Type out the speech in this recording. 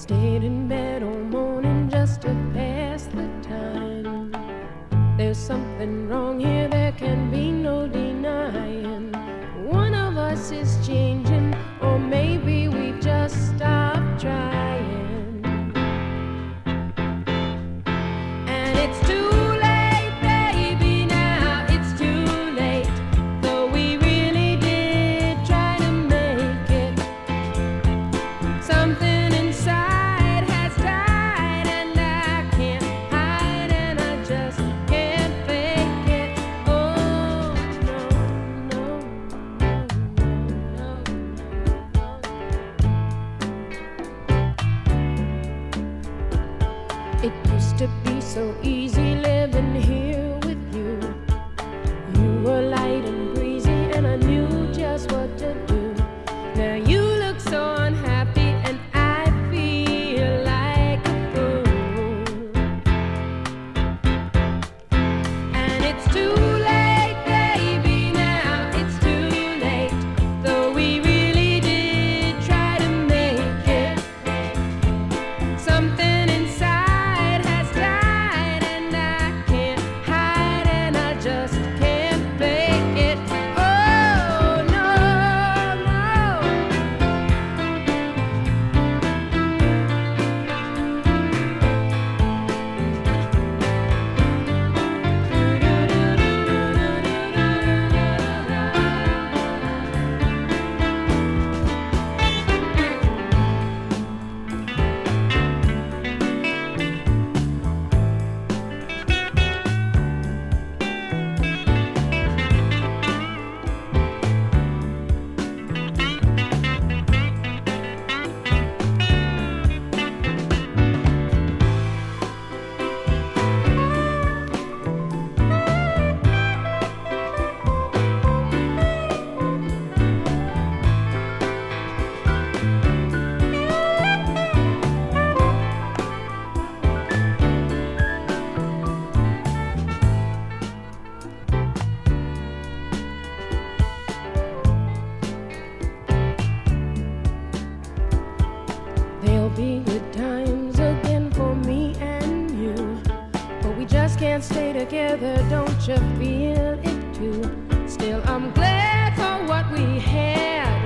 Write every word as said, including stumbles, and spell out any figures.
Stayed in bed all morning just to pass the time. There's something wrong here, there can be no denying. One of us is changing, or maybe we've just stopped trying. And it's too late, baby, now it's too late. Though we really did try to make it. Something inside has died, and I can't hide, and I just can't fake it. Oh, no, no, no, no, no. It used to be so easy living here with you. You were light and breezy, and I knew just what to do. Now you look so unhappy, and I feel like a fool. And it's too late, baby, now it's too late. Though we really did try to make it. Something inside has died, and I can't hide, and I just can't fake it. Oh, no, no. There'll be good times again for me and you, but we just can't stay together, don't you feel it too? Still, I'm glad for what we had.